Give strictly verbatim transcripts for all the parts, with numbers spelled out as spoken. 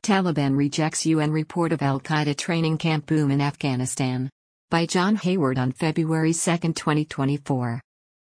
Taliban rejects U N report of Al-Qaeda training camp boom in Afghanistan. By John Hayward on February second, twenty twenty-four.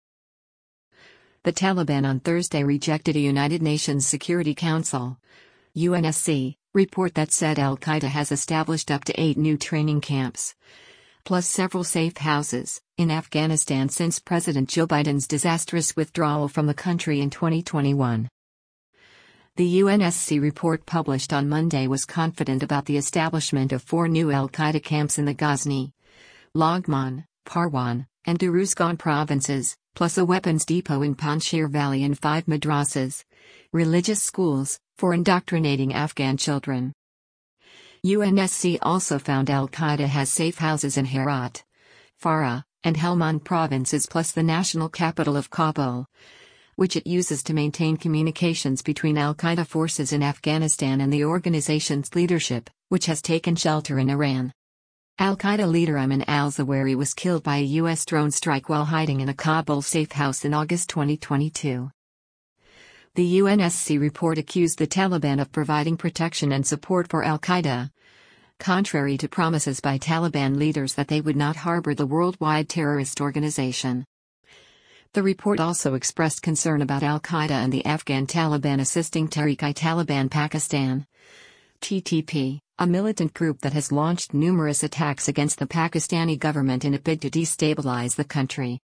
The Taliban on Thursday rejected a United Nations Security Council (U N S C) report that said Al-Qaeda has established up to eight new training camps, plus several safe houses, in Afghanistan since President Joe Biden's disastrous withdrawal from the country in twenty twenty-one. The U N S C report published on Monday was confident about the establishment of four new Al-Qaeda camps in the Ghazni, Laghman, Parwan, and Uruzgan provinces, plus a weapons depot in Panjshir Valley and five madrasas, religious schools, for indoctrinating Afghan children. U N S C also found Al-Qaeda has safe houses in Herat, Farah, and Helmand provinces plus the national capital of Kabul, which it uses to maintain communications between Al-Qaeda forces in Afghanistan and the organization's leadership, which has taken shelter in Iran. Al-Qaeda leader Ayman al-Zawahiri was killed by a U S drone strike while hiding in a Kabul safe house in August twenty twenty-two. The U N S C report accused the Taliban of providing protection and support for Al-Qaeda, contrary to promises by Taliban leaders that they would not harbor the worldwide terrorist organization. The report also expressed concern about Al-Qaeda and the Afghan Taliban assisting Tehrik-i-Taliban Pakistan (T T P), a militant group that has launched numerous attacks against the Pakistani government in a bid to destabilize the country.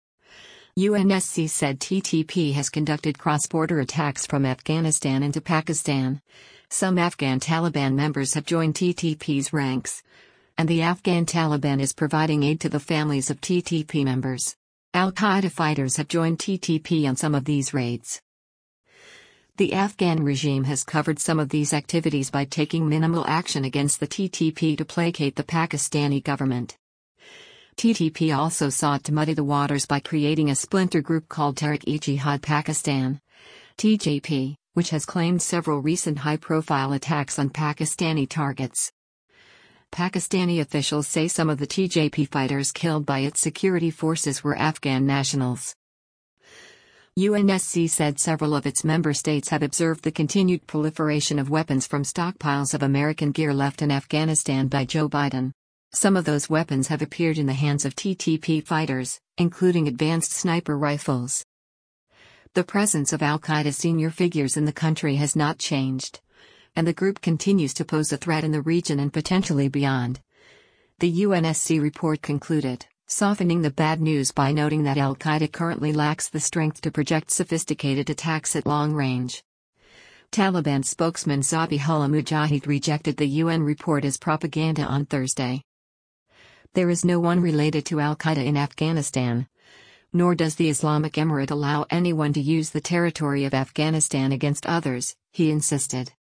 U N S C said T T P has conducted cross-border attacks from Afghanistan into Pakistan. Some Afghan Taliban members have joined T T P's ranks, and the Afghan Taliban is providing aid to the families of T T P members. Al-Qaeda fighters have joined T T P on some of these raids. The Afghan regime has covered some of these activities by taking minimal action against the T T P to placate the Pakistani government. T T P also sought to muddy the waters by creating a splinter group called Tehrik-e-Jihad Pakistan (T J P), which has claimed several recent high-profile attacks on Pakistani targets. Pakistani officials say some of the T J P fighters killed by its security forces were Afghan nationals. U N S C said several of its member states have observed the continued proliferation of weapons from stockpiles of American gear left in Afghanistan by Joe Biden. Some of those weapons have appeared in the hands of T T P fighters, including advanced sniper rifles. The presence of Al-Qaeda senior figures in the country has not changed, and the group continues to pose a threat in the region and potentially beyond. The U N S C report concluded, softening the bad news by noting that Al-Qaeda currently lacks the strength to project sophisticated attacks at long range. Taliban spokesman Zabihullah Mujahid rejected the U N report as propaganda on Thursday. There is no one related to Al-Qaeda in Afghanistan, nor does the Islamic Emirate allow anyone to use the territory of Afghanistan against others, he insisted.